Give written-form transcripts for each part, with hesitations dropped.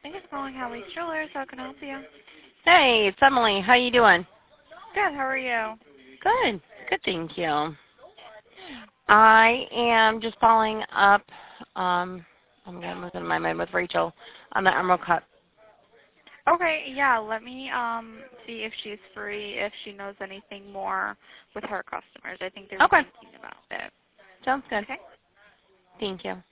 Thank you for calling Hallie's Jewelers. How can I help you? Hey, it's Emily. How you doing? Good. How are you? Good. Good, thank you. I am just following up. I'm going to lose my mind with Rachel on the Emerald Cup. Okay. Yeah. Let me see if she's free. If she knows anything more with her customers. I think they were Okay. thinking about it. Sounds good. Okay. Thank you.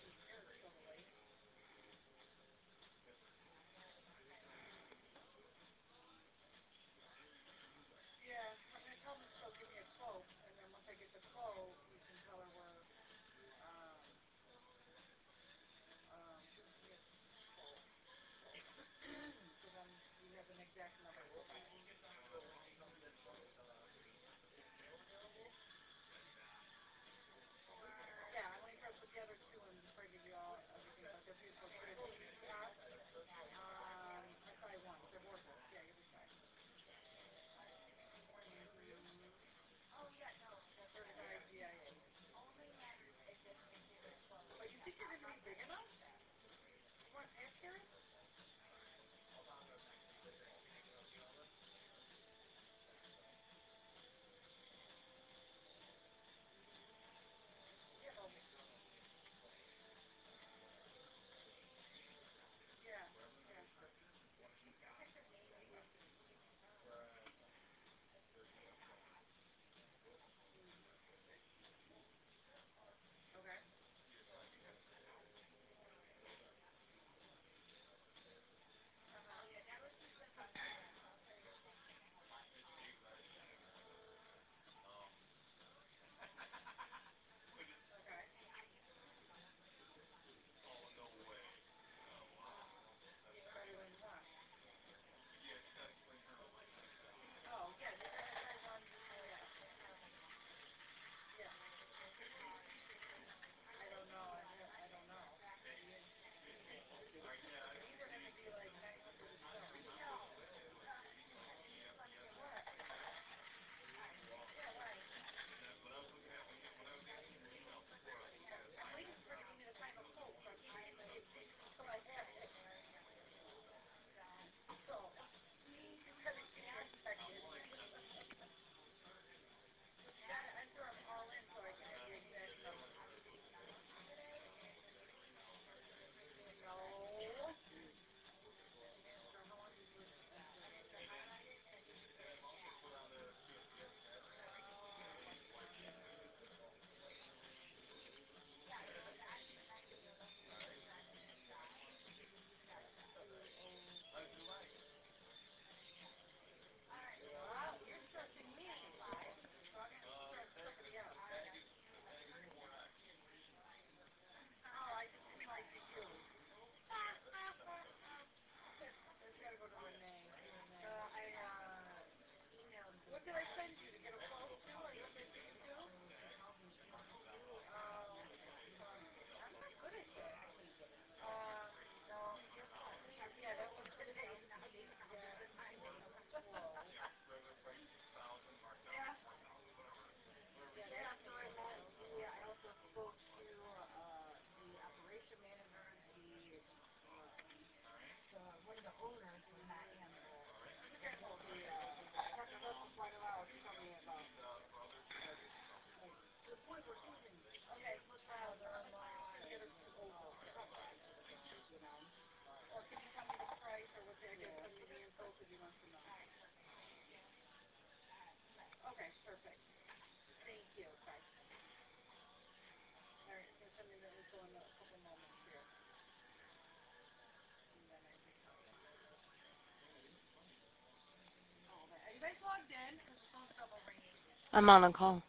I'm on a call.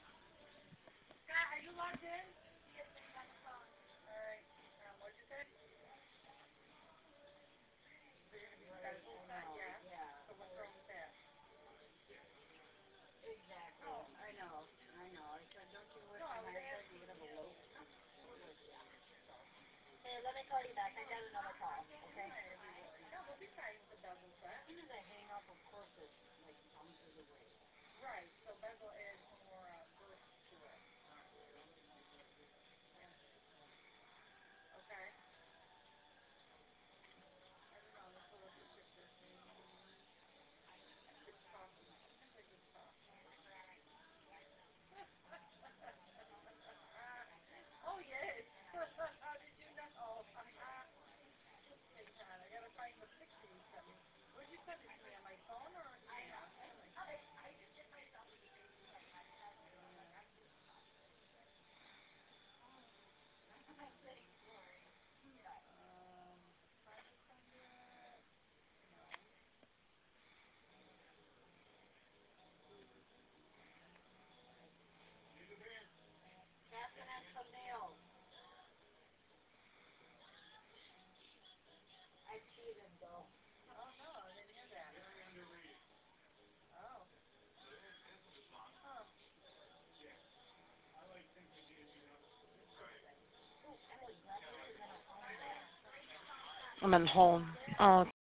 I'm in hold. Oh,